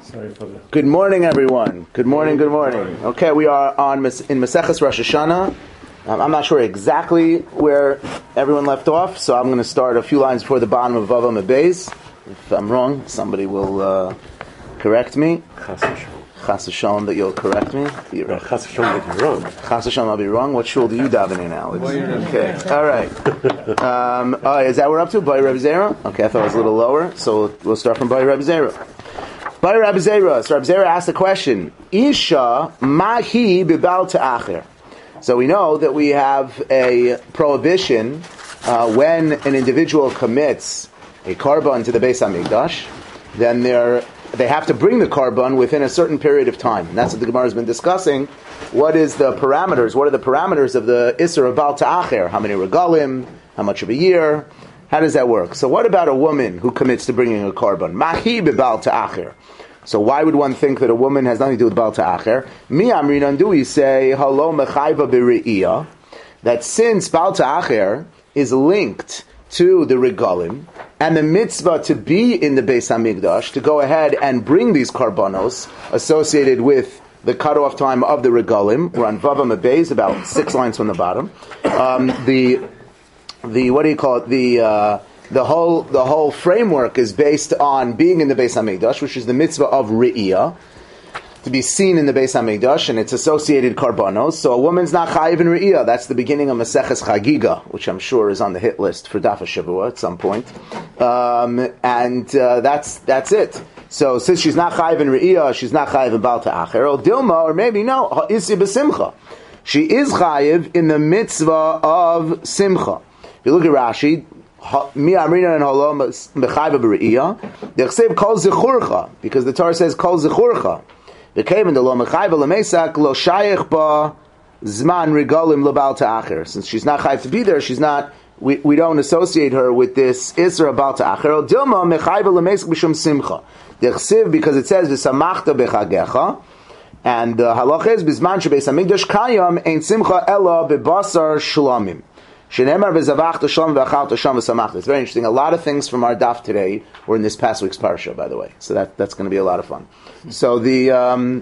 Sorry for that. Good morning, everyone. Good morning. Okay, we are in Maseches Rosh Hashanah. I'm not sure exactly where everyone left off, so I'm going to start a few lines before the bottom of Vav Beis. If I'm wrong, somebody will correct me. Chas Hashem that you'll correct me. Chas Hashem that you're wrong. Chas Hashem I'll be wrong. What shul do you daven in, Alex? Okay, all right. Is that what we're up to? By Reb Zera? Okay, I thought it was a little lower, so we'll start from By Reb Zera. By Reb Zera. So Reb Zera asked the question, Isha mahi bibal ta'acher. So we know that we have a prohibition when an individual commits a korban to the Beis HaMikdash, then they have to bring the korban within a certain period of time. And that's what the Gemara has been discussing. What are the parameters of the Isser of Bal Ta'acher? How many regalim? How much of a year? How does that work? So what about a woman who commits to bringing a korban? Mahi b'Bal Ta'acher. So why would one think that a woman has nothing to do with Bal Ta'acher? Mi amrinan, do we say, halo mechayva b're'iyah, that since Bal Ta'acher is linked to the regalim, and the mitzvah to be in the Beis HaMikdash, to go ahead and bring these karbanos associated with the cutoff time of the regalim. We're on Vav Beis, about 6 lines from the bottom. The whole framework is based on being in the Beis HaMikdash, which is the mitzvah of Re'iyah, to be seen in the Beis HaMikdash, and its associated karbanos. So a woman's not chayiv in Re'iyah. That's the beginning of Maseches Chagiga, which I'm sure is on the hit list for Daf HaShavua at some point. That's it. So since she's not chayiv in Re'iyah, she's not chayiv in Bal Ta'acher, or Dilma, or maybe no, Ha'isi b'Simcha. She is chayiv in the mitzvah of Simcha. If you look at Rashi, Mi amrina and halom b'chayva b're'iyah, they'll kol zechurcha, because the Torah says kol zechurcha. The cave in the lo mechayva lemesak lo shayich ba zman regalim lebal ta'acher. Since she's not chayiv to be there, she's not. We don't associate her with this isra bal ta'acher. Dilma mechayva lemesak b'shum simcha. They'll because it says v'samachta b'chagecha, and the halach is b'zman shebeis hamikdash kayam ein simcha ela b'basar shlamim. It's very interesting. A lot of things from our daf today were in this past week's parsha, by the way. So that's going to be a lot of fun. So so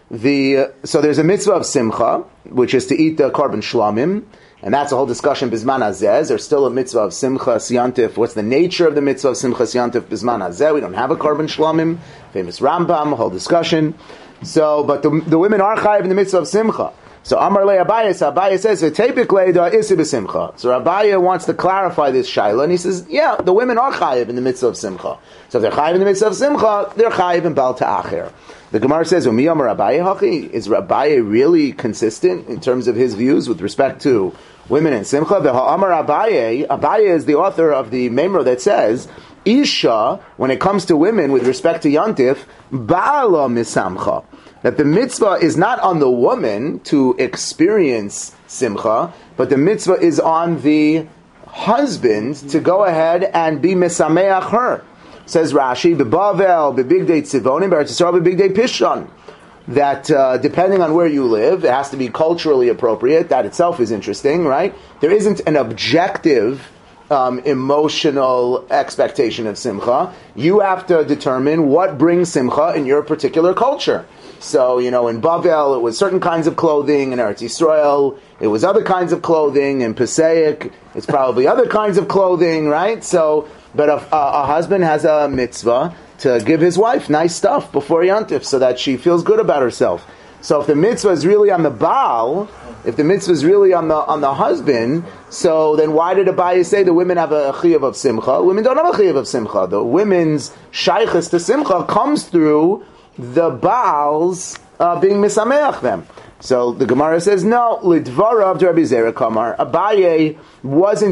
there's a mitzvah of simcha, which is to eat the korban shlamim, and that's a whole discussion bisman hazeh. There's still a mitzvah of simcha siyantif. What's the nature of the mitzvah of simcha siyantif bisman hazeh? We don't have a korban shlamim. Famous Rambam, a whole discussion. So, but the women are chayiv in the mitzvah of simcha. So Amar le Abaye says v'tepik da isi b'simcha. So Abaye wants to clarify this shaila, and he says, yeah, the women are chayiv in the mitzvah of simcha. So if they're chayiv in the mitzvah of simcha, they're chayiv in Bal Ta'acher. The Gemara says, Umi Amar Abaye hachi? Is Abaye really consistent in terms of his views with respect to women in simcha? Amar Abaye is the author of the Memra that says, Isha, when it comes to women with respect to Yantif, Ba'ala misamcha. That the mitzvah is not on the woman to experience simcha, but the mitzvah is on the husband to go ahead and be mesameach her. Says Rashi, "Bebavel bebigdei tzivonim, be'eretz Yisrael bebigdei pishon." That depending on where you live, it has to be culturally appropriate. That itself is interesting, right? There isn't an objective emotional expectation of simcha. You have to determine what brings simcha in your particular culture. So, in Bavel, it was certain kinds of clothing. In Eretz Yisrael, it was other kinds of clothing. In Pesach, it's probably other kinds of clothing, right? So, but a husband has a mitzvah to give his wife nice stuff before Yantif so that she feels good about herself. So if the mitzvah is really on the Baal, if the mitzvah is really on the husband, so then why did Abaye say the women have a chiyuv of simcha? Women don't have a chiyuv of simcha. The women's shaychus to simcha comes through the Baals being misameach them. So the Gemara says, no, lidvara of Rabbi Zera Kamar. Abaye wasn't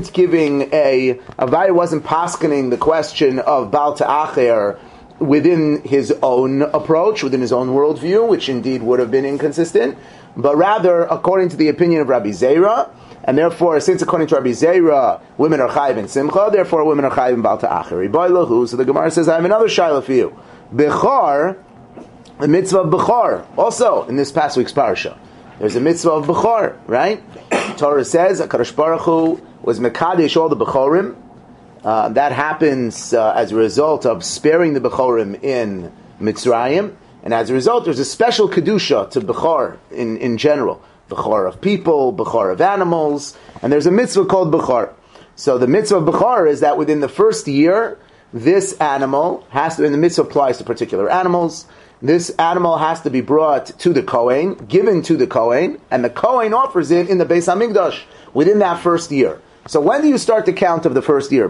paskening the question of Bal Ta'acher within his own approach, within his own worldview, which indeed would have been inconsistent, but rather according to the opinion of Rabbi Zera, and therefore, since according to Rabbi Zera, women are chayiv in simcha, therefore women are chayiv in Bal Ta'acher. So the Gemara says, I have another shaila for you. Bechor, the mitzvah of Bechor, also in this past week's parsha. There's a mitzvah of Bechor, right? Torah says, HaKadosh Baruch Hu was Mekadesh all the Bechorim, That happens as a result of sparing the Bechorim in Mitzrayim, and as a result, there's a special Kedusha to Bechor in general. Bechor of people, Bechor of animals, and there's a mitzvah called Bechor. So the mitzvah of Bechor is that within the first year, this animal has to, and the mitzvah applies to particular animals, this animal has to be brought to the Kohen, given to the Kohen, and the Kohen offers it in the Beis HaMikdash within that first year. So when do you start the count of the first year?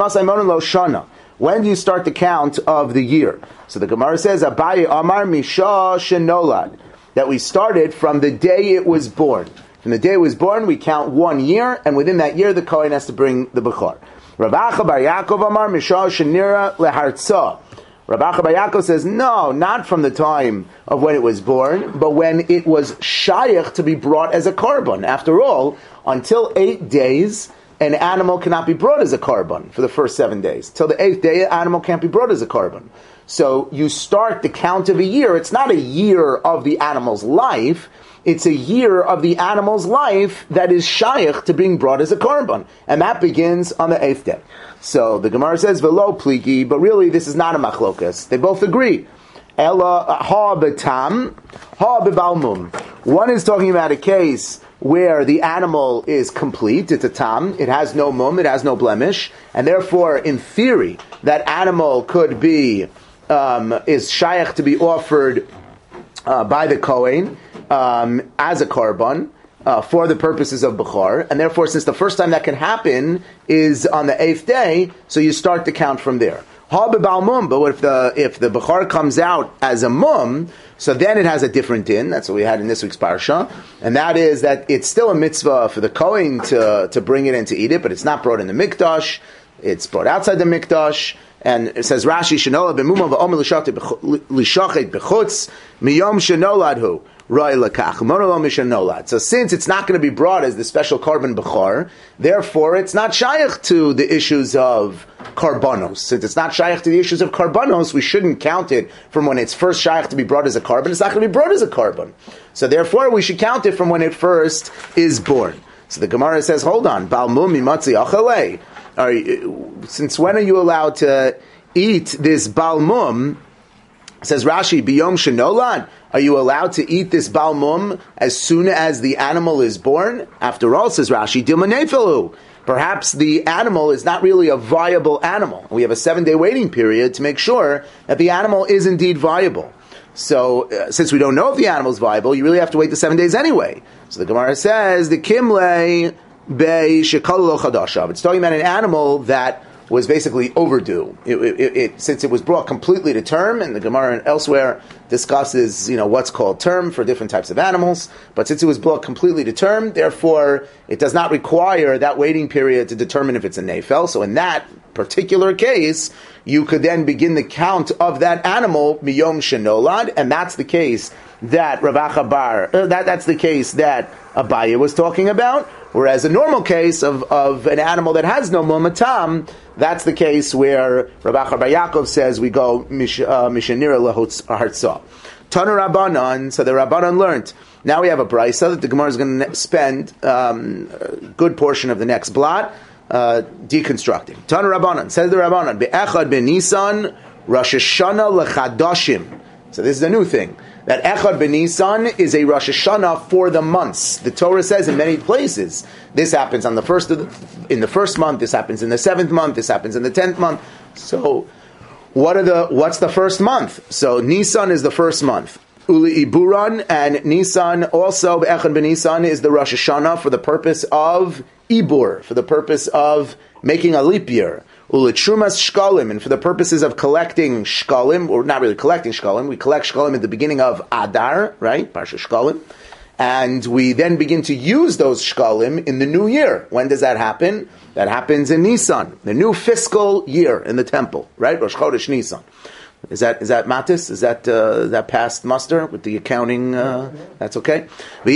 When do you start the count of the year? So the Gemara says, Abaye Amar Misha Shenolad, that we started from the day it was born. From the day it was born, we count 1 year, and within that year, the Kohen has to bring the Bechor. Rav Acha bar Yaakov Amar Misha Shenira Lehartzah. Rav Acha bar Yaakov says, no, not from the time of when it was born, but when it was shayach to be brought as a korban. After all, until 8 days, an animal cannot be brought as a korban for the first 7 days. Till the 8th day, an animal can't be brought as a korban. So you start the count of a year. It's not a year of the animal's life. It's a year of the animal's life that is shayach to being brought as a korban. And that begins on the 8th day. So the Gemara says, velo pligi, but really this is not a machlokas. They both agree. Ela ha betam, ha bebalmum. One is talking about a case where the animal is complete, it's a tam, it has no mum, it has no blemish, and therefore, in theory, that animal could be, is shayach to be offered by the Kohen as a korban for the purposes of Bechor, and therefore, since the first time that can happen is on the 8th day, so you start to count from there. Ha b'bal mum, but if the Bechor comes out as a mum, so then it has a different din. That's what we had in this week's parsha, and that is that it's still a mitzvah for the Kohen to bring it and to eat it, but it's not brought in the mikdash. It's brought outside the mikdash, and it says Rashi Shenola b'muma v'omer l'shachet b'chutz miyom shenoladhu. So since it's not going to be brought as the special korban bechor, therefore it's not shayach to the issues of karbanos. Since it's not shayach to the issues of karbanos, we shouldn't count it from when it's first shayach to be brought as a korban. It's not going to be brought as a korban. So therefore we should count it from when it first is born. So the Gemara says, hold on, balmum mimatzi achalei. Since when are you allowed to eat this balmum? Says Rashi, biyom shenolad. Are you allowed to eat this balmum as soon as the animal is born? After all, says Rashi, dilmanefelu. Perhaps the animal is not really a viable animal. We have a 7-day waiting period to make sure that the animal is indeed viable. So, since we don't know if the animal is viable, you really have to wait the 7 days anyway. So the Gemara says, the kimle be shekalu chadashav. It's talking about an animal that was basically overdue. Since it was brought completely to term, and the Gemara elsewhere discusses, what's called term for different types of animals. But since it was brought completely to term, therefore it does not require that waiting period to determine if it's a nefel. So in that particular case, you could then begin the count of that animal miyom shenolad, and that's the case that Rav Acha bar. That's the case that Abaye was talking about. Whereas a normal case of an animal that has no mumatam, that's the case where Rav Acha bar Yaakov says we go mishanira lehartzah. Tana Rabbanan, so the Rabbanan learned. Now we have a brisa that the Gemara is going to spend a good portion of the next blot deconstructing. Tana Rabbanan, says the Rabbanan, be'echad b'nisan Rosh Hashanah lechadashim. So this is a new thing. That Echad B'Nisan is a Rosh Hashanah for the months. The Torah says in many places, this happens on the first month, this happens in the 7th month, this happens in the 10th month. So, what's the first month? So, Nisan is the first month. Uli Iburan, and Nisan also, Echad B'Nisan is the Rosh Hashanah for the purpose of Ibur, for the purpose of making a leap year. Uletrumas shkalim, and for the purposes of collecting shkalim, or not really collecting shkalim, we collect shkalim at the beginning of Adar, right? Parsha Shkalim. And we then begin to use those shkalim in the new year. When does that happen? That happens in Nisan, the new fiscal year in the temple, right? Rosh Chodesh Nisan. Is that matis? Is that past muster with the accounting? That's okay.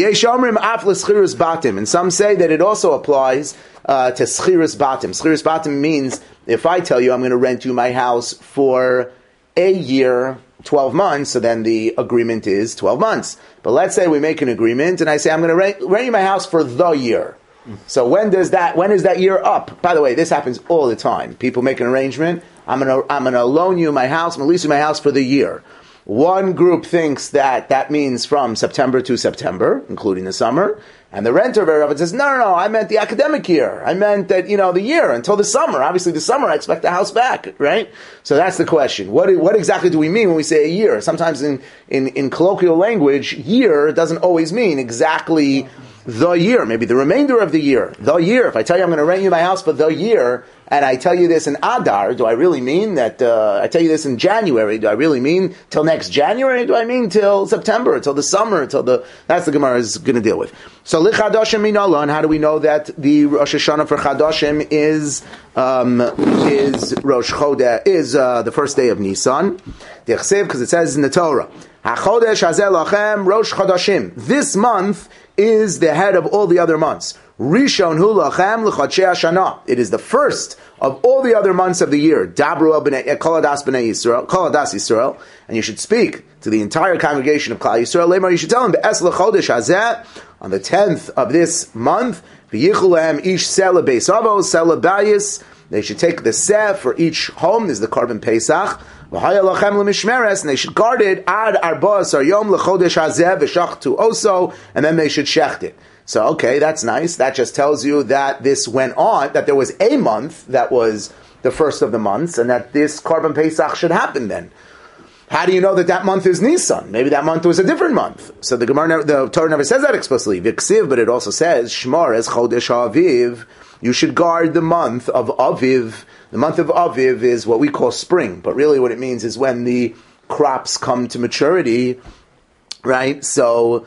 And some say that it also applies to schiras batim. Schiras batim means if I tell you I'm going to rent you my house for a year, 12 months, so then the agreement is 12 months. But let's say we make an agreement and I say I'm going to rent you my house for the year. So when is that year up? By the way, this happens all the time. People make an arrangement. I'm gonna loan you my house. I'm gonna lease you my house for the year. One group thinks that means from September to September, including the summer. And the renter very often says, no, I meant the academic year. I meant that, the year until the summer. Obviously the summer, I expect the house back, right? So that's the question. What exactly do we mean when we say a year? Sometimes in colloquial language, year doesn't always mean exactly the year, maybe the remainder of the year. The year. If I tell you I'm going to rent you my house for the year, and I tell you this in Adar, do I really mean that, I tell you this in January, do I really mean till next January? Do I mean till September, till the summer, that's the Gemara is going to deal with. So, Chadashim min Allah, and how do we know that the Rosh Hashanah for Chadashim is Rosh Chodesh, is the first day of Nisan? Because it says in the Torah, HaChodesh Hazeh Lachem Rosh Chodashim. This month is the head of all the other months. Rishon hu lachem l'chodshei hashana. It is the first of all the other months of the year. Dabru el kol hadas b'nei Yisrael, kol hadas Yisrael, and you should speak to the entire congregation of Klal Yisrael. Lemar, you should tell them be'es l'chodesh hazeh, on the 10th of this month, v'yichul lehem ish seh lebeis avo, seh lebayis. They should take the seh for each home. This is the Korban Pesach. V'haya lachem l'mishmeres, and they should guard it ad arba asar yom l'chodesh hazeh v'shachtu oso, and then they should shecht it. So, okay, that's nice. That just tells you that this went on, that there was a month that was the first of the months, and that this Korban Pesach should happen then. How do you know that month is Nisan? Maybe that month was a different month. So the Torah never says that explicitly. V'ksiv, but it also says, Shmar es chodesh ha'aviv. You should guard the month of Aviv. The month of Aviv is what we call spring, but really what it means is when the crops come to maturity, right? So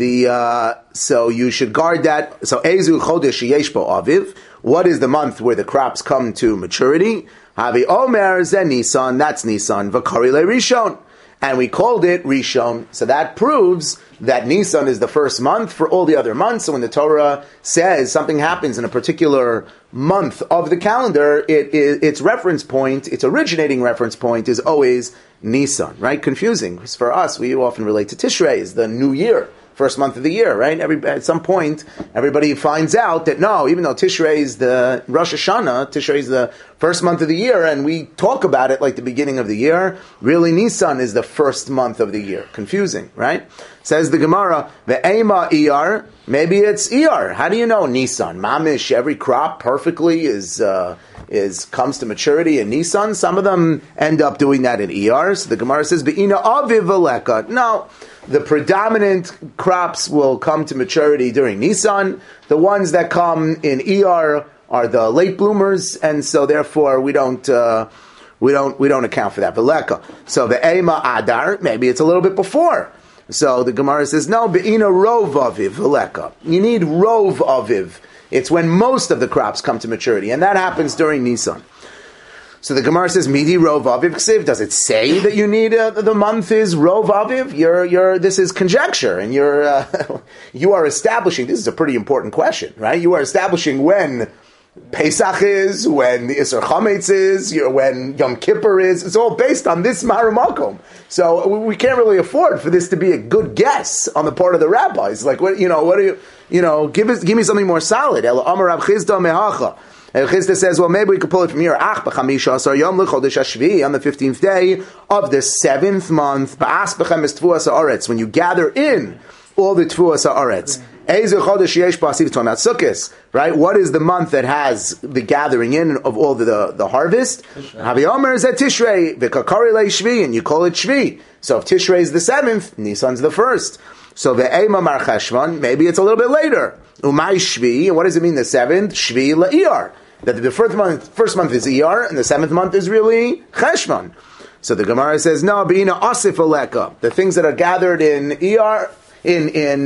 you should guard that. So Ezu Chodesh Yesh Bo Aviv. What is the month where the crops come to maturity? Havi Omer Ze Nisan. That's Nisan. V'Kari Le Rishon. And we called it Rishon. So that proves that Nisan is the first month for all the other months. So when the Torah says something happens in a particular month of the calendar, its reference point, its originating reference point is always Nisan, right? Confusing. Because for us, we often relate to Tishrei as the new year. First month of the year, right? At some point, everybody finds out that no, even though Tishrei is the Rosh Hashanah, Tishrei is the first month of the year, and we talk about it like the beginning of the year, really Nisan is the first month of the year. Confusing, right? Says the Gemara, Ve'ema Iyar, maybe it's Iyar. How do you know Nisan? Mamish, every crop perfectly comes to maturity in Nisan. Some of them end up doing that in Iyar. So the Gemara says, Be'ina Aviv Veleka. No. The predominant crops will come to maturity during Nisan. The ones that come in Iyar are the late bloomers, and so therefore we don't account for that. Veleka. So the Ema Adar, maybe it's a little bit before. So the Gemara says, no, Be'ina Rov Aviv Veleka. You need Rov Aviv. It's when most of the crops come to maturity, and that happens during Nisan. So the Gemara says, Midi Rov Aviv Ksiv. Does it say that you need the month is Rov Aviv? This is conjecture, and you are establishing. This is a pretty important question, right? You are establishing when Pesach is, when the Isser Chametz is, when Yom Kippur is. It's all based on this Mahar. So we can't really afford for this to be a good guess on the part of the rabbis. Like, what do you give me something more solid. El Amar Rav Chizda mehacha. And Chizda says, well, maybe we could pull it from here. Ach b'chamisha asar yom l'chodesh hashvi, on the 15th day of the 7th month. Ba'as b'chem es tfuas ha'aretz, when you gather in all the tfuas ha'aretz. Ezu chodesh yesh b'asiv tonat sukkis. Right? What is the month that has the gathering in of all the harvest? Havi Omer is at Tishrei v'kakari le'shvi, and you call it Shvi. So if Tishrei is the 7th, Nisan's the 1st. So ve'ema mar cheshvan, maybe it's a little bit later. Umay Shvi, and what does it mean the 7th? Shvi la'iyar. That the first month is Iyar, and the 7th month is really Cheshvan. So the Gemara says, no, Be'ina Asif Aleka. The things that are gathered in Iyar, in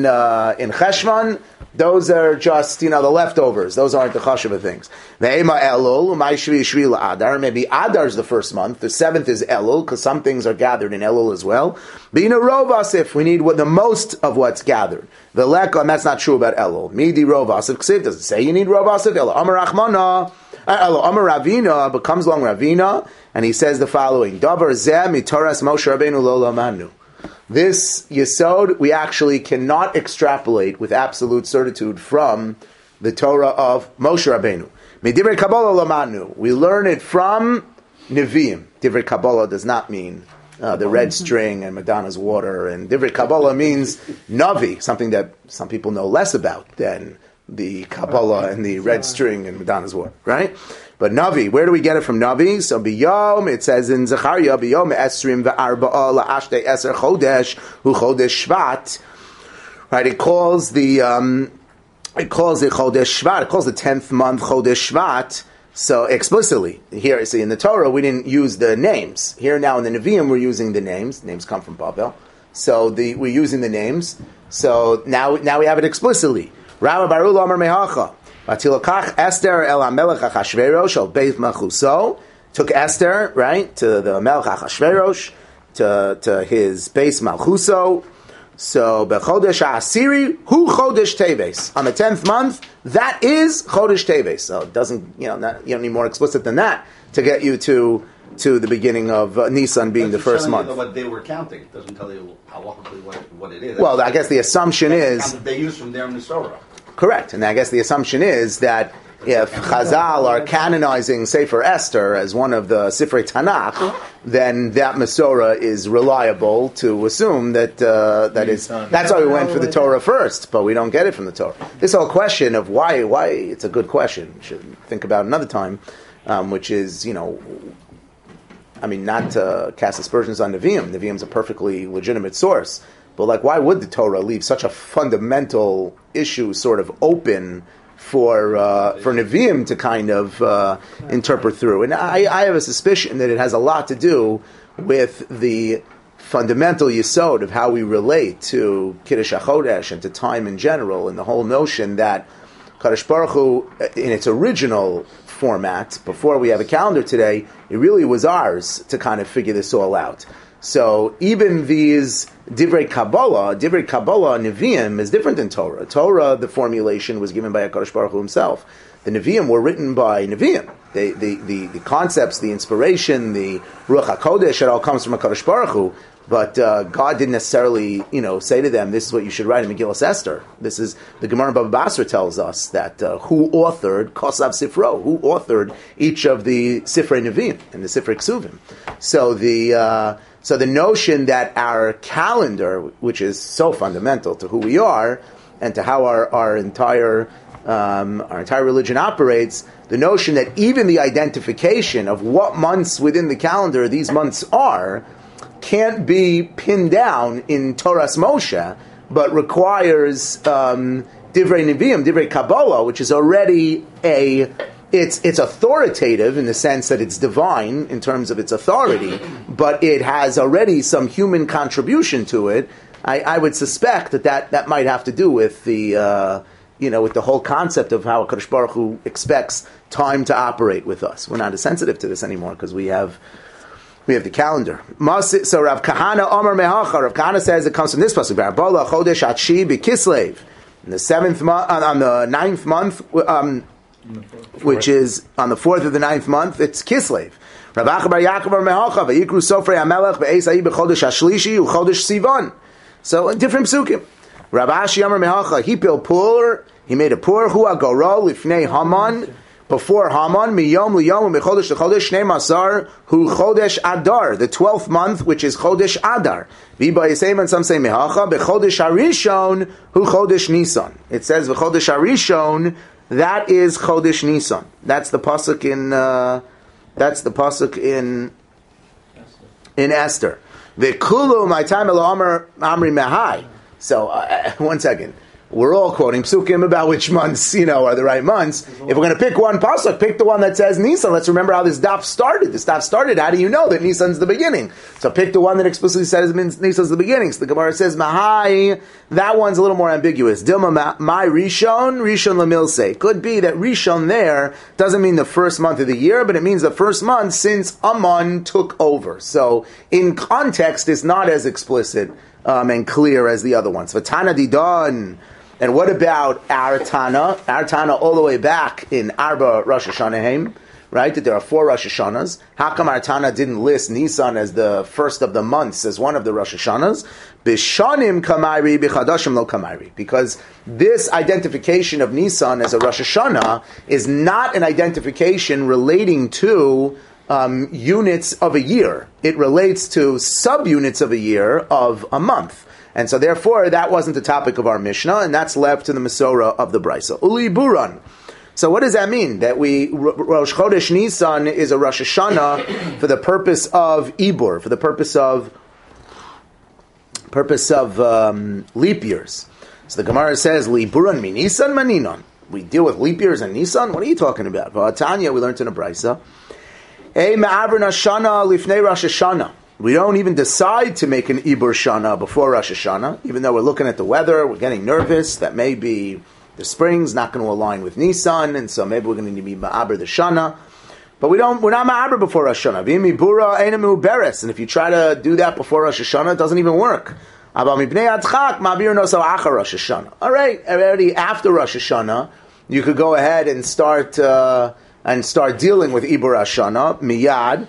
Cheshvan, those are just, the leftovers. Those aren't the chashuva things. Ve'ema Elul, Umay Shvi Shvi la'adar. Maybe Adar is the first month. The 7th is Elul, because some things are gathered in Elul as well. Be'ina Rov Asif, we need the most of what's gathered. The leka, and that's not true about Elul. Midi Rov Asif Ksiv, does it say you need Rov Asif? Elo Amar Rachmana, Elo Amar Ravina, but comes along Ravina, and he says the following, Davar Zeh mitoras Moshe Rabbeinu lo lamanu. This Yesod, we actually cannot extrapolate with absolute certitude from the Torah of Moshe Rabbeinu. Divrei Kabbalah lamanu. We learn it from Nevi'im. Divrei Kabbalah does not mean the red string and Madonna's water, and Divrei Kabbalah means Navi, something that some people know less about than the Kabbalah and the red string and Madonna's water, right? But Navi, where do we get it from Navi? So Biyom, it says in Zechariah, Biyom Esrim ve'arba'a la'ashtei eser chodesh hu chodesh Shvat. Right? It calls it Chodesh Shvat. It calls the 10th month Chodesh Shvat. So explicitly here, see in the Torah we didn't use the names. Here now in the Nevi'im we're using the names. Names come from Babel. So we're using the names. So now we have it explicitly. Rabbi Barul Amar Mehacha. Vatilokach Esther el HaMelech Achashverosh al Beit Machuso. Took Esther, right, to the Melech Achashverosh, to his base Malchuso. So Bechodesh Asiri Hu Chodesh Teves. On the 10th month, that is Chodesh Teves. So it doesn't, you don't need more explicit than that to get you to the beginning of Nisan being the first month. You what they were counting. It doesn't tell you halachically what it is. Well, I guess the assumption is they use from there in the Torah. Correct, and I guess the assumption is that if Chazal are canonizing Sefer Esther as one of the Sifrei Tanakh, then that Masorah is reliable to assume that that's why we went for the Torah first, but we don't get it from the Torah. This whole question of why it's a good question. We should think about another time, which is not to cast aspersions on Nevi'im. Nevi'im is a perfectly legitimate source. But why would the Torah leave such a fundamental issue sort of open for Nevi'im to kind of interpret through? And I have a suspicion that it has a lot to do with the fundamental yesod of how we relate to Kiddush HaChodesh and to time in general, and the whole notion that Kadosh Baruch Hu, in its original format, before we have a calendar today, it really was ours to kind of figure this all out. So even these Divrei Kabbalah Nevi'im is different than Torah. Torah, the formulation was given by HaKadosh Baruch Hu himself. The Nevi'im were written by Nevi'im. The concepts, the inspiration, the Ruach HaKodesh, it all comes from HaKadosh Baruch Hu. But God didn't necessarily, say to them, this is what you should write in Megillas Esther. This is, the Gemara in Bava Basra tells us that who authored Kosav Sifro, who authored each of the Sifrei Nevi'im and the Sifrei Ksuvim. So the notion that our calendar, which is so fundamental to who we are and to how our entire religion operates, the notion that even the identification of what months within the calendar these months are can't be pinned down in Torah's Moshe, but requires Divrei Nevi'im, Divrei Kabbalah, which is already it's authoritative in the sense that it's divine in terms of its authority, but it has already some human contribution to it. I would suspect that might have to do with the with the whole concept of how HaKadosh Baruch Hu expects time to operate with us. We're not as sensitive to this anymore because we have the calendar. So Rav Kahana Omer Mehacha. Rav Kahana says it comes from this pasuk. Barbola Chodesh Atshi B'Kislev. In the 7th month, on the 9th month, which is on the 4th of the 9th month, it's Kislev. Rav Acha Bar Yaakov Omer Mehacha. Vayikru Sofrei HaMelech Be'esai B'Chodesh Hashlishi U'Chodesh Sivan. So different psukim. Rav Ashi Omer Mehacha. He built pur. He made a pur. Hu Agoro Lifnei Haman. Before Haman, miyom liyom u'mechodesh lechodesh shnei masar hu chodesh adar, the 12th month, which is chodesh adar. V'ba yisayim, and some say mehacha bechodesh harishon hu chodesh Nisan. It says v'chodesh harishon, that is chodesh Nisan. That's the pasuk in Esther. V'kulu my time elo amri mehai. So one second. We're all quoting psukim about which months, are the right months. If we're going to pick one pasuk, pick the one that says Nisan. Let's remember how this daf started. This daf started, how do you know that Nisan's the beginning? So pick the one that explicitly says Nisan's the beginning. So the Gemara says, Mahai, that one's a little more ambiguous. Dilma my Rishon Lamilse. Could be that Rishon there doesn't mean the first month of the year, but it means the first month since Aman took over. So in context, it's not as explicit and clear as the other ones. Vatana Didon. And what about our Tana? Our Tana all the way back in Arba Rosh Hashanah, right? That there are 4 Rosh Hashanahs. How come our Tana didn't list Nisan as the first of the months as one of the Rosh Hashanahs? Bishanim Kamairi, Bichadashim Lo Kamairi. Because this identification of Nisan as a Rosh Hashanah is not an identification relating to units of a year. It relates to subunits of a year of a month. And so therefore, that wasn't the topic of our Mishnah, and that's left to the Masorah of the Brisa. Uli Buran. So what does that mean? That Rosh Chodesh Nisan is a Rosh Hashanah for the purpose of Ibur, for the purpose of leap years. So the Gemara says, Li Buran mi Nisan maninon. We deal with leap years and Nisan? What are you talking about? Tanya, we learned in a Brisa. Hey, Ma'avrin Hashana lifnei Rosh Hashanah. We don't even decide to make an Ibur Shana before Rosh Hashanah, even though we're looking at the weather, we're getting nervous that maybe the spring's not going to align with Nisan, and so maybe we're going to be Ma'aber the Shana. But we're not Ma'aber before Rosh Hashanah. V'im Ibura einamu beres. And if you try to do that before Rosh Hashanah, it doesn't even work. All right, already after Rosh Hashanah, you could go ahead and start dealing with Ibur Hashanah, miyad.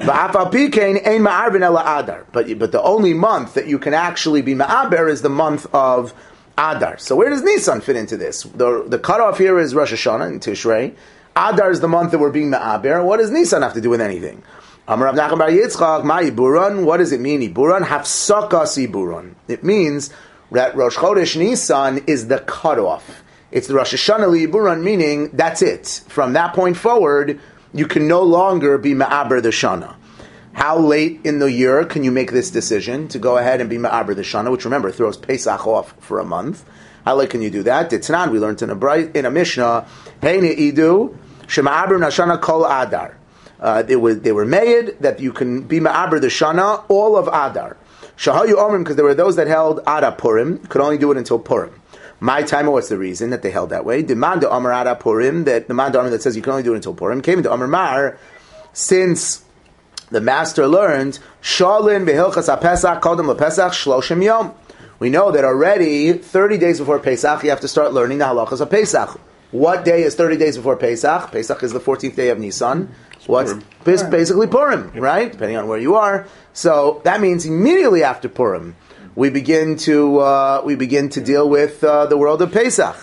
But the only month that you can actually be Ma'aber is the month of Adar. So where does Nisan fit into this? The cutoff here is Rosh Hashanah in Tishrei. Adar is the month that we're being Ma'aber. What does Nisan have to do with anything? Amar Rav Nachman bar Yitzchak, Ma Iburan. What does it mean, Iburan? Hafsakas Iburan. It means that Rosh Chodesh Nisan is the cutoff. It's the Rosh Hashanah Iburan, meaning that's it. From that point forward, you can no longer be Ma'aber the Shana. How late in the year can you make this decision to go ahead and be Ma'aber the Shana, which remember throws Pesach off for a month? How late can you do that? Ditnan, we learned in a Mishnah, Heine Idu, Shema'aber Nashana Kol Adar. They were made that you can be Ma'aber the Shana, all of Adar. Shahayu Omrim, because there were those that held Adar Purim, could only do it until Purim. My time, what's the reason that they held that way? Demand to Amar Adar Purim, that the man that says you can only do it until Purim, came into Amar Mar, since the master learned, Shalin behilchas ha-Pesach kodem le-Pesach shloshim yom. We know that already 30 days before Pesach, you have to start learning the halachas of Pesach. What day is 30 days before Pesach? Pesach is the 14th day of Nisan. What's basically Purim, right? Depending on where you are. So that means immediately after Purim, we begin to deal with the world of Pesach.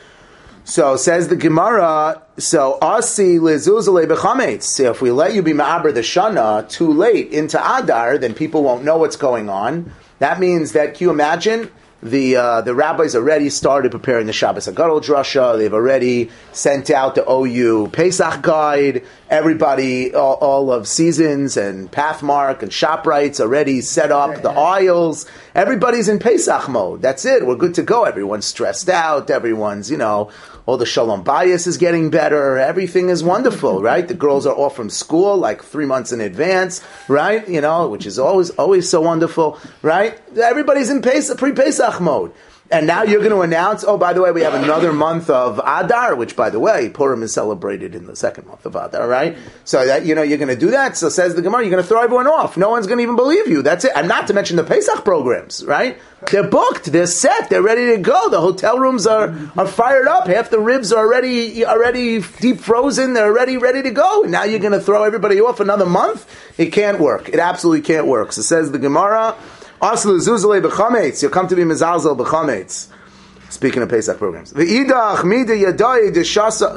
So says the Gemara. So asi lezuzale bechametz. So if we let you be ma'aber the shana too late into Adar, then people won't know what's going on. That means that, can you imagine? The rabbis already started preparing the Shabbos Hagadol drasha. They've already sent out the OU Pesach guide. Everybody, all of Seasons and Pathmark and ShopRite's already set up the aisles. Everybody's in Pesach mode. That's it. We're good to go. Everyone's stressed out. Everyone's, all the Shalom Bayis is getting better. Everything is wonderful, right? The girls are off from school like 3 months in advance, right? Which is always so wonderful, right? Everybody's in pre-Pesach mode. And now you're going to announce, oh, by the way, we have another month of Adar, which, by the way, Purim is celebrated in the second month of Adar, right? So that, you're going to do that. So says the Gemara, you're going to throw everyone off. No one's going to even believe you. That's it. And not to mention the Pesach programs, right? They're booked. They're set. They're ready to go. The hotel rooms are fired up. Half the ribs are already deep frozen. They're already ready to go. And now you're going to throw everybody off another month? It can't work. It absolutely can't work. So says the Gemara, Aslu zuzale b'chametz. You'll come to be mezalzel b'chametz. Speaking of Pesach programs, v'idach mida yadai deshasa.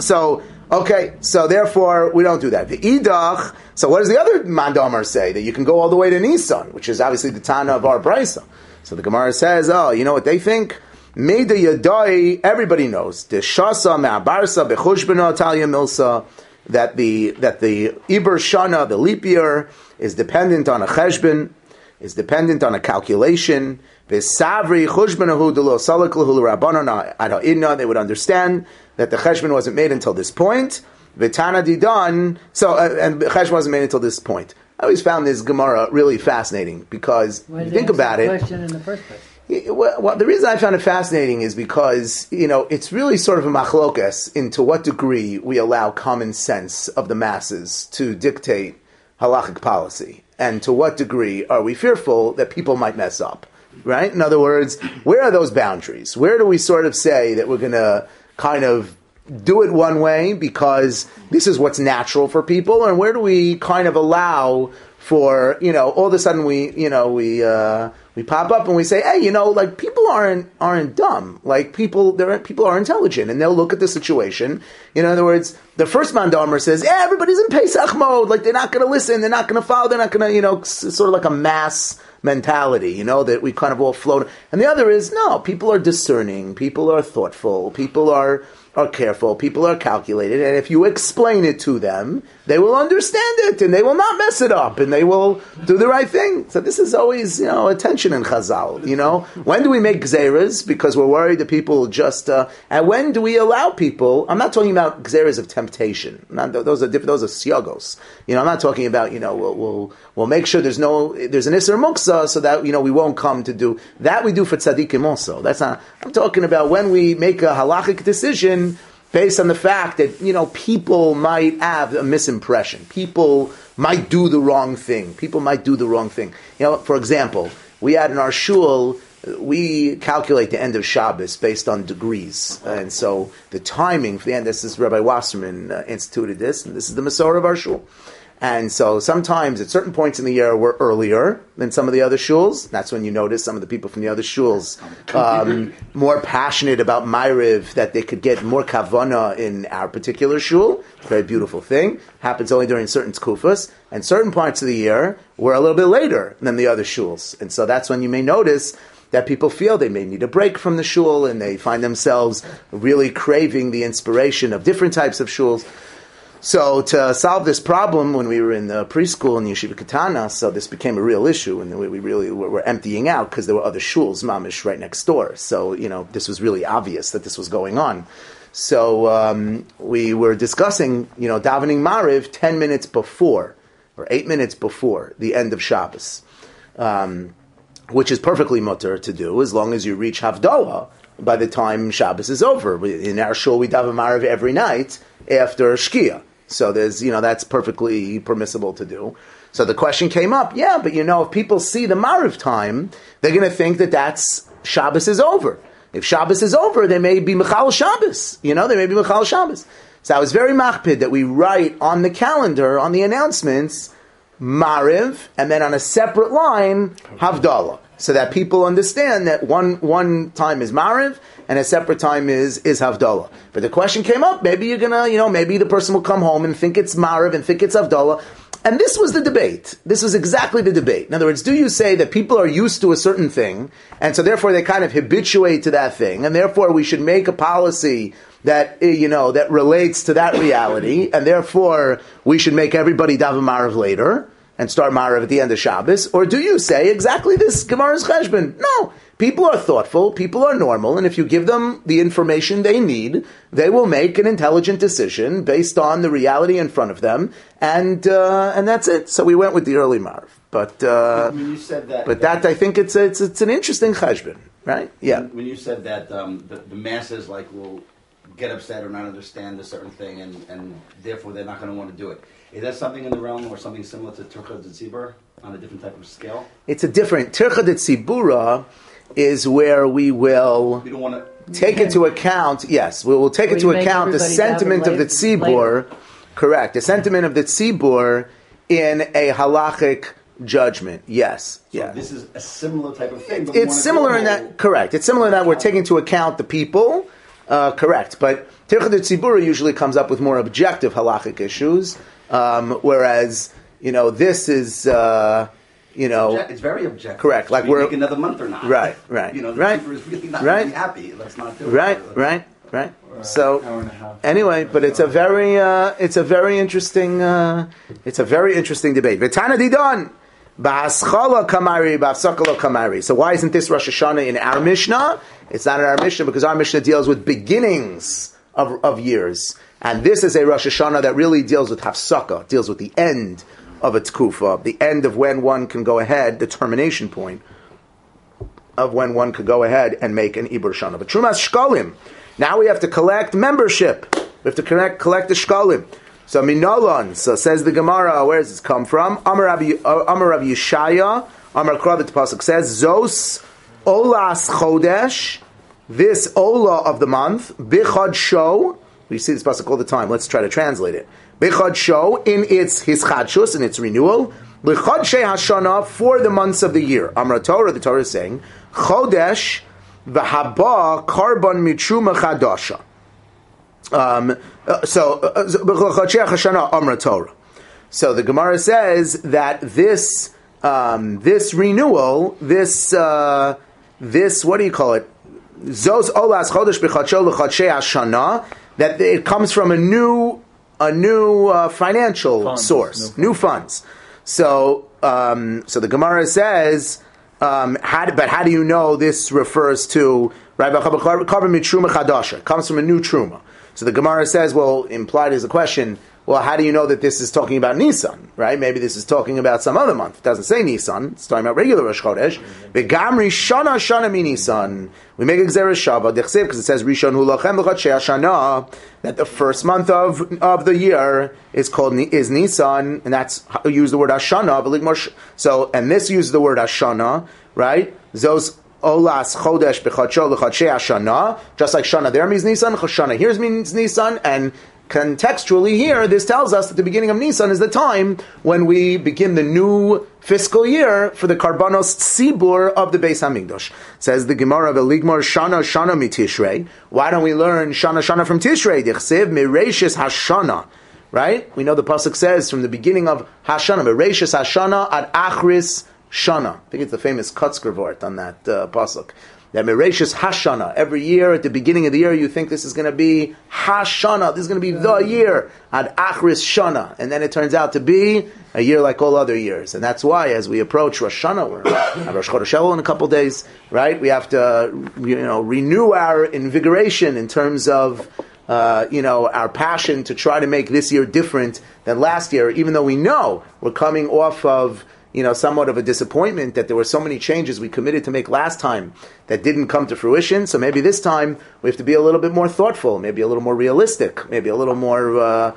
So therefore we don't do that. V'idach. So what does the other mandamar say? That you can go all the way to Nisan, which is obviously the Tana of our Brisa. So the Gemara says, oh, you know what they think? Mida yadai. Everybody knows deshasa me'abarsa bechushbena talia milsa. That the Iber Shana, the leap year, is dependent on a cheshbon. Is dependent on a calculation. They would understand that the cheshbon wasn't made until this point. And cheshbon wasn't made until this point. I always found this Gemara really fascinating because if you think about it. Question in the first place? Well, the reason I found it fascinating is because it's really sort of a machlokas into what degree we allow common sense of the masses to dictate halachic policy. And to what degree are we fearful that people might mess up, right? In other words, where are those boundaries? Where do we sort of say that we're going to kind of do it one way because this is what's natural for people, and where do we kind of allow for, all of a sudden we pop up and we say, hey, like people aren't dumb. Like people are intelligent, and they'll look at the situation. In other words, the first Mandomer says, yeah, everybody's in Pesach mode. Like they're not going to listen, they're not going to follow, they're not going to, sort of like a mass mentality, that we kind of all float. And the other is, no, people are discerning, people are thoughtful, people are careful, people are calculated, and if you explain it to them, they will understand it, and they will not mess it up, and they will do the right thing. So this is always, a tension in Chazal, When do we make gzeras? Because we're worried that people just, and when do we allow people, I'm not talking about gzeras of temptation, those are different, those are siagos. I'm not talking about, we'll make sure there's an Isser Muksa, so that, we won't come to do, that we do for tzaddikim also. That's not, I'm talking about when we make a halachic decision based on the fact that, people might have a misimpression. People might do the wrong thing. For example, we had in our shul, we calculate the end of Shabbos based on degrees. And so the timing for the end, this is Rabbi Wasserman instituted this, and this is the Masorah of our shul. And so sometimes at certain points in the year we're earlier than some of the other shuls. That's when you notice some of the people from the other shuls more passionate about Ma'ariv, that they could get more kavana in our particular shul. Very beautiful thing. Happens only during certain tkufas. And certain parts of the year we're a little bit later than the other shuls. And so that's when you may notice that people feel they may need a break from the shul, and they find themselves really craving the inspiration of different types of shuls. So to solve this problem, when we were in the preschool in Yeshiva Katana, so this became a real issue, and we really were emptying out because there were other shuls, mamish, right next door. So, this was really obvious that this was going on. So we were discussing, davening Mariv 10 minutes before, or 8 minutes before the end of Shabbos, which is perfectly mutter to do as long as you reach Havdalah by the time Shabbos is over. In our shul, we daven Mariv every night after Shkia. So there's, that's perfectly permissible to do. So the question came up, but if people see the Mariv time, they're going to think that that's Shabbos is over. If Shabbos is over, they may be Mechal Shabbos. They may be Mechal Shabbos. So I was very machpid that we write on the calendar, on the announcements, Mariv, and then on a separate line, Havdalah, so that people understand that one time is Mariv, and a separate time is Havdalah. But the question came up, maybe you're gonna, maybe the person will come home and think it's Mariv and think it's Havdalah. And this was the debate. This was exactly the debate. In other words, do you say that people are used to a certain thing, and so therefore they kind of habituate to that thing, and therefore we should make a policy that, that relates to that reality, and therefore we should make everybody daven Mariv later, and start Mariv at the end of Shabbos? Or do you say exactly this, Gemara's Cheshbon? No. People are thoughtful, people are normal, and if you give them the information they need, they will make an intelligent decision based on the reality in front of them, and that's it. So we went with the early Mariv. But when you said that, I think it's an interesting cheshbon, right? Yeah. When you said that the masses will get upset or not understand a certain thing, and therefore they're not going to want to do it. Is that something in the realm or something similar to Tircha D'Tzibur on a different type of scale? It's a different Tircha D'Tzibura is where we will take into account. Yes, we will take into account the sentiment of the Tzibur. Correct, the sentiment of the Tzibur in a halachic judgment. Yes, so this is a similar type of thing. It's similar in that. Correct. It's similar in that we're taking into account the people. Correct, but Tircha D'Tzibura usually comes up with more objective halachic issues, whereas this is. It's very objective. Correct. Like we're make another month or not. Right. The Tzibur is really not really happy. Let's not do it. Right. So anyway, but it's a very interesting debate. V'tana didon ba'aschala kamari ba'afsakala kamari. So why isn't this Rosh Hashanah in our Mishnah? It's not in our Mishnah because our Mishnah deals with beginnings of years, and this is a Rosh Hashanah that really deals with hafsaka, deals with the end of a tkufa, the end of when one can go ahead, the termination point of when one could go ahead and make an Ibur Shana. But Trumas Shkalim, now we have to collect membership. We have to collect the Shkalim. So Minolon, so says the Gemara, where does this come from? Amar Rav Yeshaya, Amar Kra, the Pasuk says, Zos Olas Chodesh, this Ola of the month, Bichad Sho, We see this pasuk all the time. Let's try to translate it. B'chodsho, in its hischadshus, in its renewal, l'chodshei hashana, for the months of the year. Amra Torah, the Torah is saying, chodesh v'haba karban mitruma chadasha. B'chodshei hashana, Amra Torah. So the Gemara says that this renewal, this what do you call it? Zos olas chodesh b'chodsho l'chodshei hashana, that it comes from a new financial source, new funds. So the Gemara says, how do you know this refers to right? It comes from a new truma. So the Gemara says, well, implied is a question. Well, how do you know that this is talking about Nisan, right? Maybe this is talking about some other month. It doesn't say Nisan. It's talking about regular Rosh Chodesh. Begamri shana shana mi Nisan. We make a Gzeres Shava dechsev because it says Rishon hu lachem l'chodshei hashana, that the first month of the year is Nisan, and that's how you use the word Hashana. So, and this uses the word Hashana, right? Zos olas chodesh b'chodsho l'chodshei hashana, just like Shana there means Nisan, Shana here means Nisan, and contextually here, this tells us that the beginning of Nisan is the time when we begin the new fiscal year for the Karbanos Tzibur of the Beis Hamikdash. Says the Gemara of Eligmar Shana Shana mi Tishrei. Why don't we learn Shana Shana from Tishrei? Dichsev Mereishis Hashana. Right? We know the pasuk says from the beginning of Hashana, Mereishis Hashana ad Achris Shana. I think it's the famous Kotzker Vort on that pasuk. That Mereshis Hashana, every year at the beginning of the year you think this is going to be Hashana, this is going to be the year, Ad Achris Shana, and then it turns out to be a year like all other years. And that's why as we approach Rosh Hashanah, we're at Rosh Chodesh Elul in a couple days, right? We have to renew our invigoration in terms of our passion to try to make this year different than last year, even though we know we're coming off of somewhat of a disappointment that there were so many changes we committed to make last time that didn't come to fruition. So maybe this time we have to be a little bit more thoughtful, maybe a little more realistic, maybe a little more,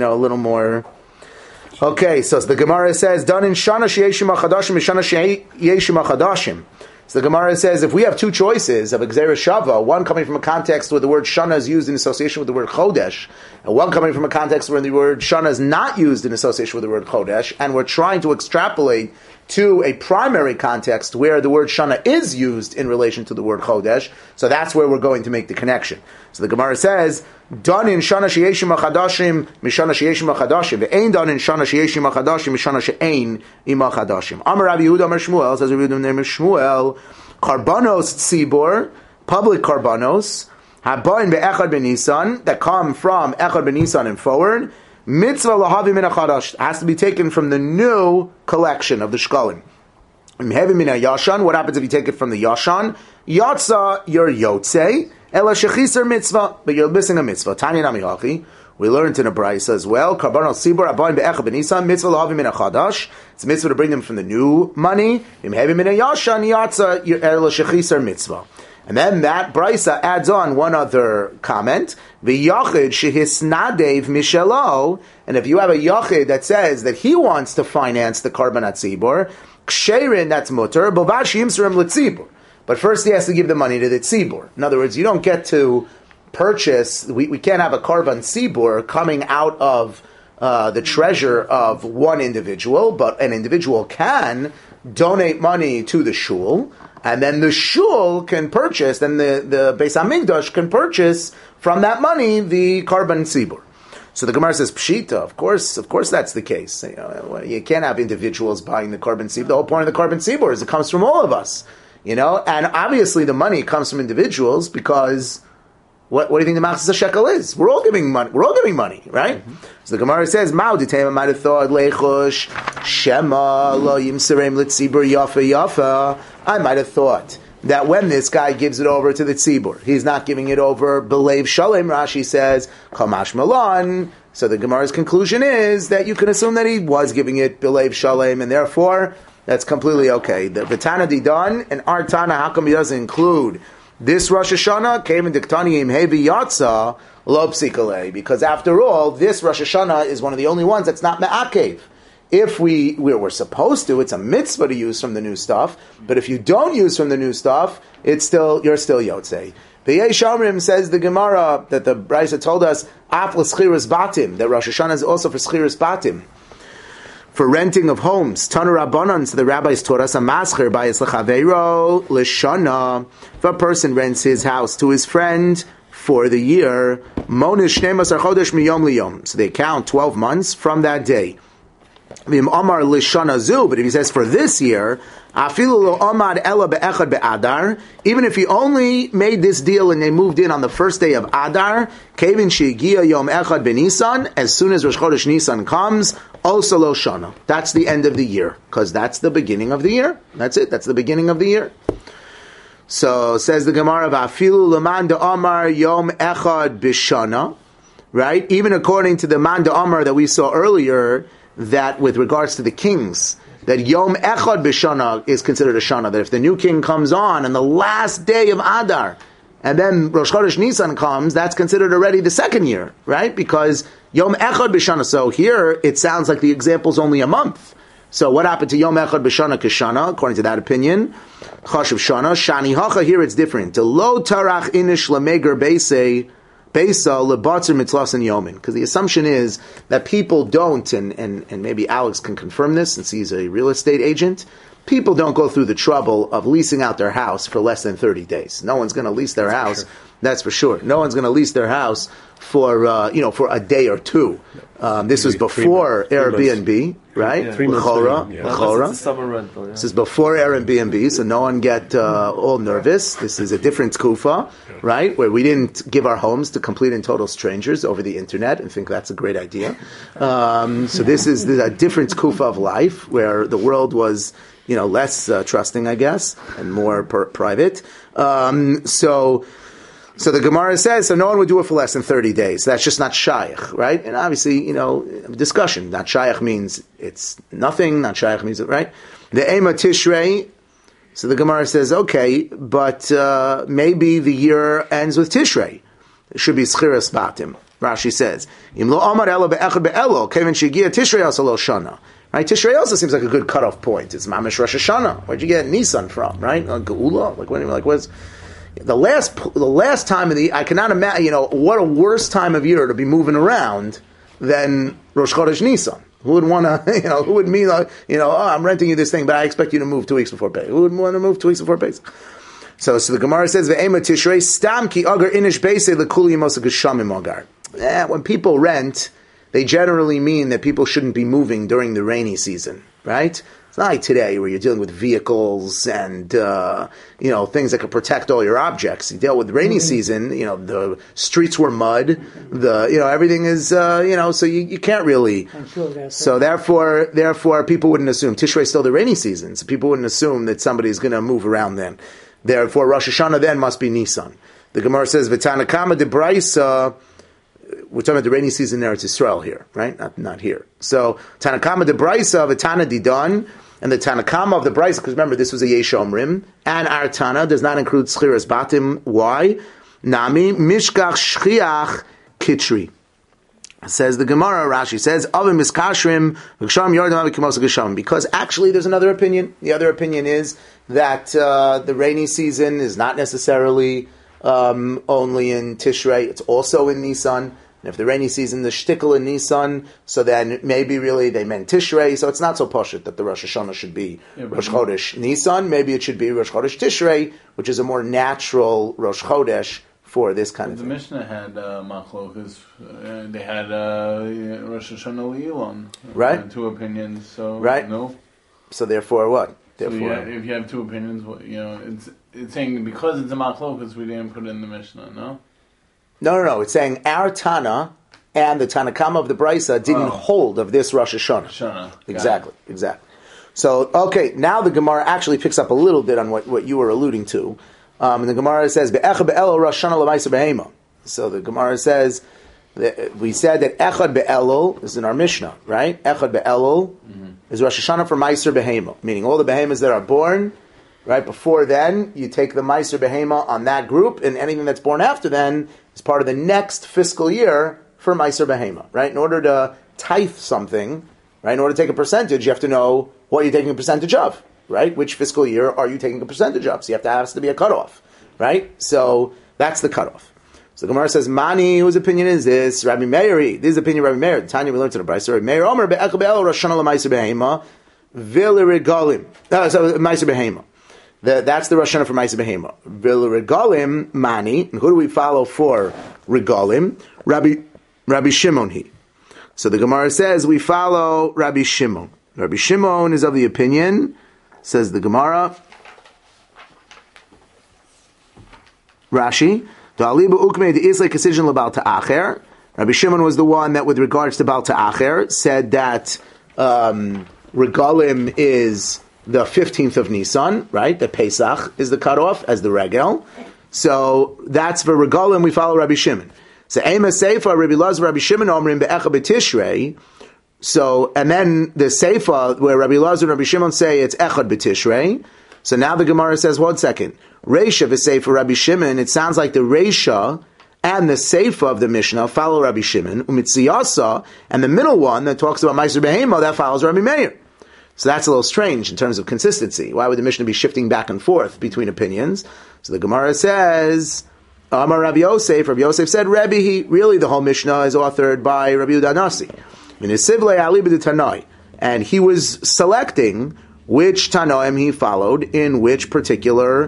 Okay, so the Gemara says, done in Shana Sheyeshim HaChadashim, Shana Sheyeshim HaChadashim. So the Gemara says, if we have two choices of a Gzeres Shava, one coming from a context where the word Shana is used in association with the word Chodesh, and one coming from a context where the word Shana is not used in association with the word Chodesh, and we're trying to extrapolate to a primary context where the word Shana is used in relation to the word Chodesh, so that's where we're going to make the connection. So the Gemara says, done in Shana Sheyeshim HaChadashim, Mishana Sheyeshim HaChadashim, ve'ein done in Shana Sheyeshim HaChadashim, Mishana She'ein Ima HaChadashim. Amar Rabbi Yehuda Amar Shmuel, says Rabbi Yehuda name is Shmuel, Karbanos Tzibor, public Karbanos, Habain be'echad b'Nisan, that come from Echad b'Nisan and forward, Mitzvah lahavi min hachadash, has to be taken from the new collection of the Shkalim. Heavy min yashan, what happens if you take it from the Yashan? Yatsa, you're Yotzei, Ela shechiser mitzvah, but you're missing a mitzvah. Tanya nami hachi. We learned in a brayso as well. Karbanos Tzibor, Habain be'echad b'Nisan, Mitzvah lahavi min hachadash. It's a mitzvah to bring them from the new money. Heavy min yashan, Yatsa, Ela shechiser mitzvah. And then that brisa adds on one other comment: v'yachid shehisnadev mishelo. And if you have a yachid that says that he wants to finance the karbanat tzibur, ksherin, that's mutter, bovash yimserim letzibur. But first he has to give the money to the tzibur. In other words, you don't get to purchase. We can't have a karban tzibur coming out of the treasure of one individual, but an individual can donate money to the shul. And then the shul can purchase, then the Beis Hamikdash can purchase from that money the karban tzibur. So the Gemara says, Pshita, of course that's the case. You can't have individuals buying the karban tzibur. The whole point of the karban tzibur is it comes from all of us. And obviously the money comes from individuals because what do you think the Machzas shekel is? We're all giving money. Right? Mm-hmm. So the Gemara says, "Ma'u ditema might have thought lechush shema lo yimserem letzibur yafa yafa." I might have thought that when this guy gives it over to the tzibur, he's not giving it over belev shalem. Rashi says, "Kamash malan." So the Gemara's conclusion is that you can assume that he was giving it belev shalem, and therefore that's completely okay. The Tana Didan and our Tana, how come he doesn't include this Rosh Hashanah? Came in Diktani Hevi Yatza Lo Psikale, because after all, this Rosh Hashanah is one of the only ones that's not Me'akev. If we're supposed to, it's a mitzvah to use from the new stuff, but if you don't use from the new stuff, you're still Yotzei. V'yesh Omrim, says the Gemara, that the Brisa told us, Af l'schiras batim, that Rosh Hashanah is also for schiras batim, for renting of homes. Tanu Rabbanan, so the rabbis taught us, a masker by Yislachaveiro l'shana, if a person rents his house to his friend for the year, Monish Shnemasar Chodesh miyom liyom, so they count 12 months from that day. V'im Amar l'shana zu, but if he says for this year, Afilu lo Amad ela be'echad be'adar, even if he only made this deal and they moved in on the first day of Adar, Kevin she'giya yom echad b'Nisan, as soon as Rosh Chodesh Nisan comes, also lo shana. That's the end of the year, because that's the beginning of the year. That's it. That's the beginning of the year. So says the Gemara, Afilu leman de'amar yom echad b'shana, right? Even according to the man de'amar that we saw earlier, that with regards to the kings, that Yom Echad B'Shana is considered a Shana, that if the new king comes on the last day of Adar, and then Rosh Chodesh Nisan comes, that's considered already the second year, right? Because Yom Echad B'Shana, so here it sounds like the example's only a month. So what happened to Yom Echad B'Shana K'Shana, according to that opinion? Chashuv Shana, Shani Hacha, here it's different. To Lo Tarach Inish Lameger Beisei, Beisa lebatzer mitlas and yomin, because the assumption is that people don't, and maybe Alex can confirm this since he's a real estate agent. People don't go through the trouble of leasing out their house for less than 30 days. No one's going to lease their house. Sure. That's for sure. No one's going to lease their house for for a day or two. This was before Airbnb, right? Yeah. 3 months. It's a summer rental. Yeah. This is before Airbnb, so no one get all nervous. This is a different kufa, right? Where we didn't give our homes to complete and total strangers over the internet and think that's a great idea. So this is a different kufa of life where the world was, less trusting, I guess, and more private. So the Gemara says, so no one would do it for less than 30 days. That's just not shaykh, right? And obviously, discussion. Not shaykh means it's nothing. Not shaykh means, right? The Ema Tishrei, so the Gemara says, okay, but maybe the year ends with Tishrei. It should be Schiras Batim. Rashi says, Im lo Amar elo be'echad be'elo, kevin shegia Tishrei also lo shana. Right? Tishrei also seems like a good cutoff point. It's Mamish Rosh Hashanah. Where'd you get Nisan from, right? Geula? What's... The last time of the, I cannot imagine, what a worse time of year to be moving around than Rosh Chodesh Nisan. Who would want to, who would mean, I'm renting you this thing, but I expect you to move 2 weeks before Pesach. Who would want to move 2 weeks before Pesach? So the Gemara says, Ve'ema Tishrei, stam ki agar inish beise lekuli yimosa geshamim agar. When people rent, they generally mean that people shouldn't be moving during the rainy season, right? It's not like today where you're dealing with vehicles and, things that could protect all your objects. You deal with rainy season, the streets were mud, everything is, so you can't really. So therefore people wouldn't assume. Tishrei is still the rainy season, so people wouldn't assume that somebody's going to move around then. Therefore Rosh Hashanah then must be Nisan. The Gemara says, V'tanakama de Braisa, we're talking about the rainy season in Eretz Yisrael here, right? Not here. So Tanakama de Braisa, V'tana Didan, and the Tanakama of the Braisa, because remember, this was a Yesh Omrim, and our Tana does not include Schiras Batim. Why? Nami, Mishkach Shchiach Kitri. Says the Gemara, Rashi says, Avim Miskashrim, V'ksham Yordam Avik Gesham. Because actually there's another opinion. The other opinion is that the rainy season is not necessarily only in Tishrei, it's also in Nisan. And if the rainy season, the shtickle in Nisan, so then maybe really they meant Tishrei, so it's not so poshut that the Rosh Hashanah should be Rosh Chodesh Nisan. Maybe it should be Rosh Chodesh Tishrei, which is a more natural Rosh Chodesh for this kind of thing. The Mishnah had Machlokas, they had Rosh Hashanah Leilon. Right. 2 opinions, so right. No. So therefore what? Therefore, if you have 2 opinions, it's saying because it's a Machlokas, we didn't put it in the Mishnah, no? No. It's saying our Tana and the Tanakama of the Braisa didn't hold of this Rosh Hashanah. Exactly. So, okay, now the Gemara actually picks up a little bit on what you were alluding to. And the Gemara says, Be'echad be'elo Rosh Hashanah l'maisa behema. So the Gemara says, we said that Echad be'elul is in our Mishnah, right? Echad be'elul is Rosh Hashanah for Meiser behema, meaning all the behemoths that are born. Right before then, you take the Meiser Behema on that group, and anything that's born after then is part of the next fiscal year for Meiser Behema. Right? In order to tithe something, right? In order to take a percentage, you have to know what you're taking a percentage of. Right? Which fiscal year are you taking a percentage of? So has to be a cutoff. Right? So That's the cutoff. So the Gemara says, Mani, whose opinion is this? Rabbi Meir. This is the opinion of Rabbi Meir. Tanya, we learned in the Brisa. Rabbi Meir, Omer be'echel be'elo Roshana l'maiser behema v'lirigalim. So maiser behema. That's the Roshana for maiser behema. V'lirigalim, Mani. And who do we follow for regalim? Rabbi Shimon he. So the Gemara says we follow Rabbi Shimon. Rabbi Shimon is of the opinion, says the Gemara, Rashi, Rabbi Shimon was the one that, with regards to Baal Ta'acher, said that Regalim is the 15th of Nisan, right? The Pesach is the cutoff as the Regel. So that's for Regalim, we follow Rabbi Shimon. So Ema Seifa, Rabbi Lazar, Rabbi Shimon, Omrim Be'echa B'Tishrei. So, and then the Seifa, where Rabbi Lazar and Rabbi Shimon say it's Echad B'Tishrei. So now the Gemara says, 1 second. Reisha v'Seifa Rabbi Shimon, it sounds like the Reisha and the Seifa of the Mishnah follow Rabbi Shimon. Umitziyasa, and the middle one that talks about Meiser Behema, that follows Rabbi Meir. So that's a little strange in terms of consistency. Why would the Mishnah be shifting back and forth between opinions? So the Gemara says, Amar Rabbi Yosef said, Rebbe, really the whole Mishnah is authored by Rabbi Yehuda Nasi. And he was selecting which Tanoim he followed in which particular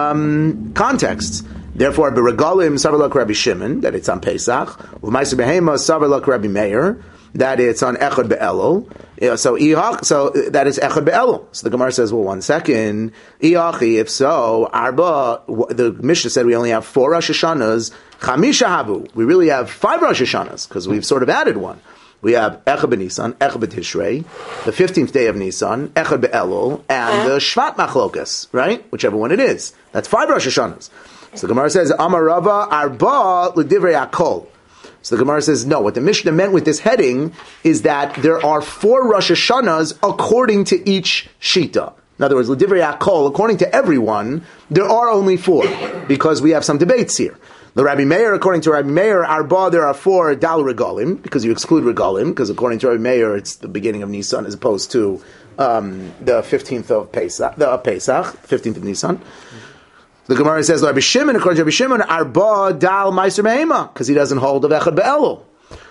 contexts. Therefore, Beregalim Savarlak Rabbi Shimon, that it's on Pesach, U'Maiser Behema Savarlak Rabbi Meir, that it's on Echad Be'elul. So that is Echad Be'elul. So the Gemara says, well, 1 second. If so, Arba, the Mishnah said we only have 4 Rosh Hashanahs. Chamisha Havu. We really have 5 Rosh Hashanahs, because we've sort of added one. We have Echad B'Nisan, Echad B'Tishrei, the 15th day of Nisan, Echad Be'elul, and the Shvat Machlokas, right? Whichever one it is. That's 5 Rosh Hashanahs. So the Gemara says, Amar Rava Arba L'Divrei Akol. So the Gemara says, no, what the Mishnah meant with this heading is that there are 4 Rosh Hashanahs according to each Shita. In other words, L'Divrei Akol, according to everyone, there are only 4, because we have some debates here. The Rabbi Meir, according to Rabbi Meir, Arba, there are 4 Dal Regalim, because you exclude Regalim, because according to Rabbi Meir, it's the beginning of Nisan as opposed to the 15th of Pesach, 15th of Nisan. The Gemara says, Rabbi Shimon, according to Rabbi Shimon, Arba Dal Meiser Behema, because he doesn't hold of Echad Be'elul.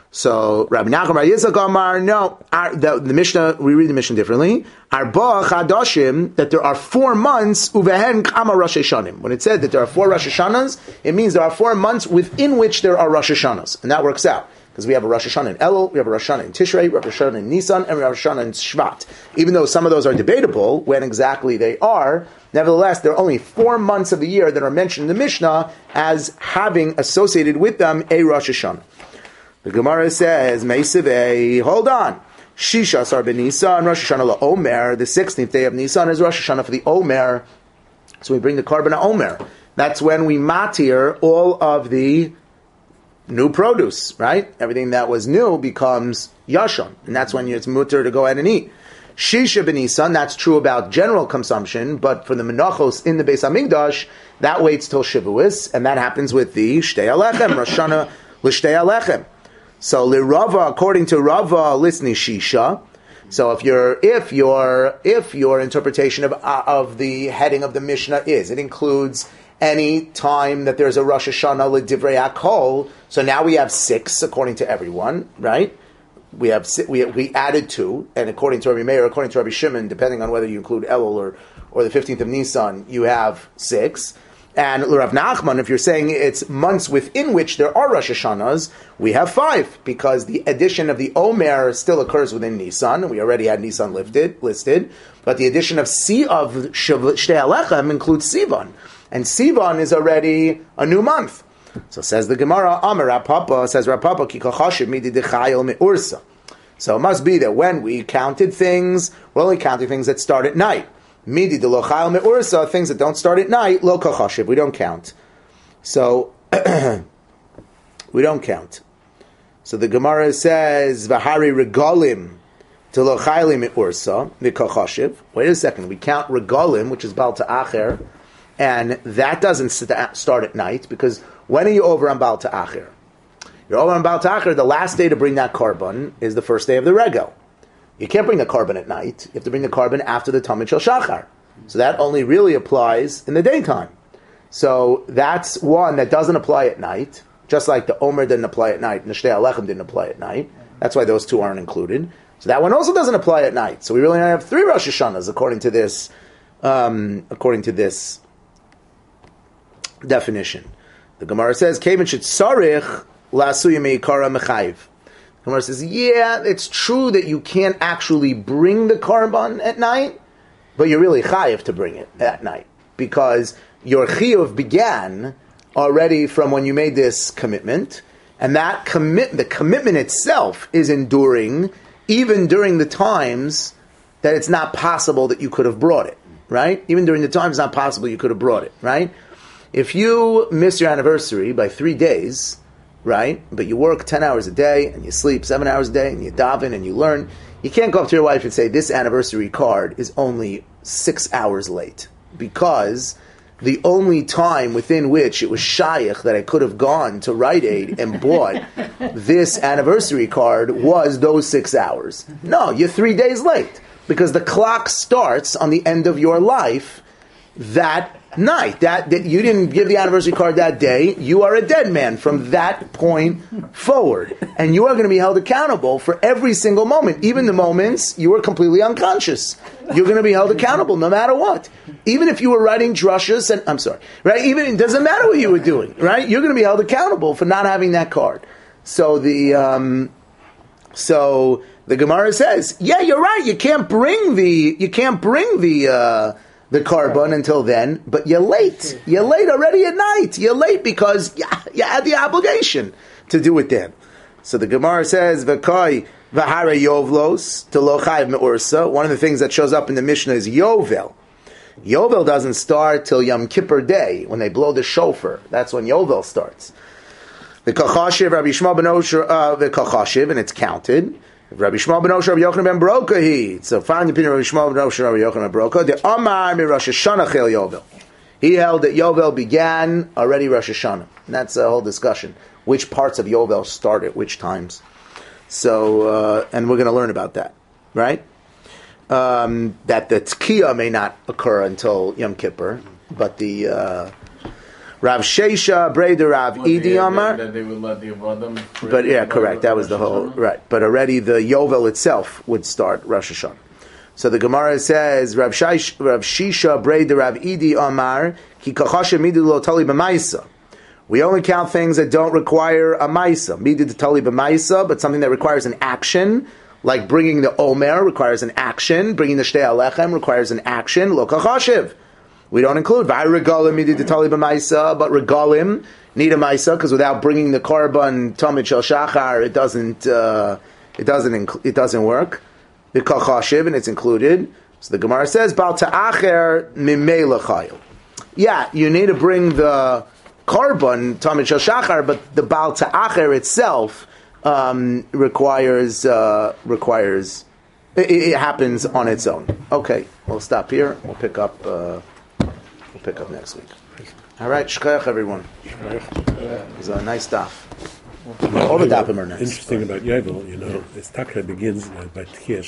So Rabbi Nachman Bar Yitzchak Amar, no, the Mishnah, we read the Mishnah differently. Arba Chadashim, that there are 4 months, Uvehen Kama Rosh Hashanim. When it said that there are 4 Rosh Hashanahs, it means there are 4 months within which there are Rosh Hashanahs. And that works out. Because we have a Rosh Hashanah in Elul, we have a Rosh Hashanah in Tishrei, we have a Rosh Hashanah in Nisan, and we have a Rosh Hashanah in Shvat. Even though some of those are debatable, when exactly they are, nevertheless, there are only 4 months of the year that are mentioned in the Mishnah as having associated with them a Rosh Hashanah. The Gemara says, Meisivei, hold on. Shisha Sar ben Nisan, Rosh Hashanah LaOmer, the 16th day of Nisan is Rosh Hashanah for the Omer. So we bring the Karban Omer. That's when we matir all of the new produce, right? Everything that was new becomes Yashon, and that's when it's mutter to go ahead and eat. Shisha ben Nisan, that's true about general consumption, but for the menachos in the Beis Hamikdash, that waits till Shavuos, and that happens with the Shtei Alechem, Rosh Hashanah l'Shtei Alechem. So Rava, according to Rava, listen Shisha. So if your interpretation of the heading of the Mishnah is, it includes any time that there's a Rosh Hashanah l'Divrei Akol, so now we have 6 according to everyone, right? We added 2, and according to Rabbi Meir, according to Rabbi Shimon, depending on whether you include Elul or the 15th of Nisan, you have 6. And Rav Nachman, if you're saying it's months within which there are Rosh Hashanahs, we have 5, because the addition of the Omer still occurs within Nisan. We already had Nisan listed, but the addition of Shtei Alechem includes Sivan. And Sivan is already a new month. So says the Gemara, Amar Rapapa, says Rapapa, Ki kachashiv midi dechayil me'ursa. So it must be that when we counted things, we're only counting things that start at night. Midi de lo chayil me'ursa, things that don't start at night, lo kachashiv, we don't count. So, we don't count. So the Gemara says, V'hari regalim to lo chayil me'ursa, mikachashiv. Wait a second, we count regalim, which is Baal Ta'acher, and that doesn't start at night, because when are you over on Baal Ta'acher? You're over on Baal Ta'acher, the last day to bring that carbon is the first day of the Regel. You can't bring the carbon at night. You have to bring the carbon after the Tamid Shel Shachar. So that only really applies in the daytime. So that's one that doesn't apply at night, just like the Omer didn't apply at night and the Shtei Alechem didn't apply at night. That's why those two aren't included. So that one also doesn't apply at night. So we really only have 3 Rosh Hashanahs according to this definition. The Gemara says, "Kevin should sarich la'asuya meikara mechayiv." The Gemara says, "Yeah, it's true that you can't actually bring the karban at night, but you're really chayiv to bring it at night because your chiyuv began already from when you made this commitment, and that the commitment itself is enduring even during the times that it's not possible that you could have brought it, right? Even during the times it's not possible you could have brought it, right? If you miss your anniversary by 3 days, right, but you work 10 hours a day and you sleep 7 hours a day and you daven and you learn, you can't go up to your wife and say, this anniversary card is only 6 hours late because the only time within which it was shaykh that I could have gone to Rite Aid and bought this anniversary card was those 6 hours. No, you're 3 days late because the clock starts on the end of your life that night. That you didn't give the anniversary card that day, you are a dead man from that point forward. And you are going to be held accountable for every single moment. Even the moments you were completely unconscious. You're going to be held accountable no matter what. Even if you were writing drushas, and I'm sorry, right? Even it doesn't matter what you were doing, right? You're going to be held accountable for not having that card. So the Gemara says, yeah, you're right. You can't bring the carbon until then, but you're late. You're late already at night. You're late because you had the obligation to do it then. So the Gemara says, "V'koi v'hara yovlos to lo chayiv me'ursa." One of the things that shows up in the Mishnah is Yovel. Yovel doesn't start till Yom Kippur Day when they blow the shofar. That's when Yovel starts. The Kachashiv, Rabbi Yishmael ben Osher, the Kachashiv, and it's counted. Rabbi Yishmael ben Osher, Rabbi Yochanan ben Broka, so found the opinion of Rabbi Yishmael ben Osher, Rabbi Yochanan ben Broka, the Amar mi Rosh Hashanah chel Yovel. He held that Yovel began already Rosh Hashanah. And that's a whole discussion. Which parts of Yovel start at which times. So, and we're going to learn about that, right? That the Tkiyah may not occur until Yom Kippur, but the Rav Sheisha, Breder Rav Idi Amar. That they would let the Avodim. But yeah, correct. That was the whole right. But already the Yovel itself would start Rosh Hashanah. So the Gemara says Rav Shisha, Breder Rav Idi Amar Ki Kachashem Midu Lo Tali B'Maisa. We only count things that don't require a Maisa. Midu Tali B'Maisa, but something that requires an action, like bringing the Omer requires an action, bringing the Shtei Alechem requires an action. Lo Kachashiv. We don't include V'ai Regalim Midu Tali B'Maisa, but Regalim need a Maisa because without bringing the Korban Tamid Shel Shachar, it doesn't work. The Kachashiv, and it's included. So the Gemara says, Bal Ta'acher Mimei L'Chayil. Yeah, you need to bring the Korban Tamid Shel Shachar, but the Bal Ta'acher itself requires it happens on its own. Okay, we'll stop here. We'll pick up next week. All right, shkoyach everyone. It was a nice daf. All the dafim are nice. Interesting about Yovel, it's Takra begins by Tchiyah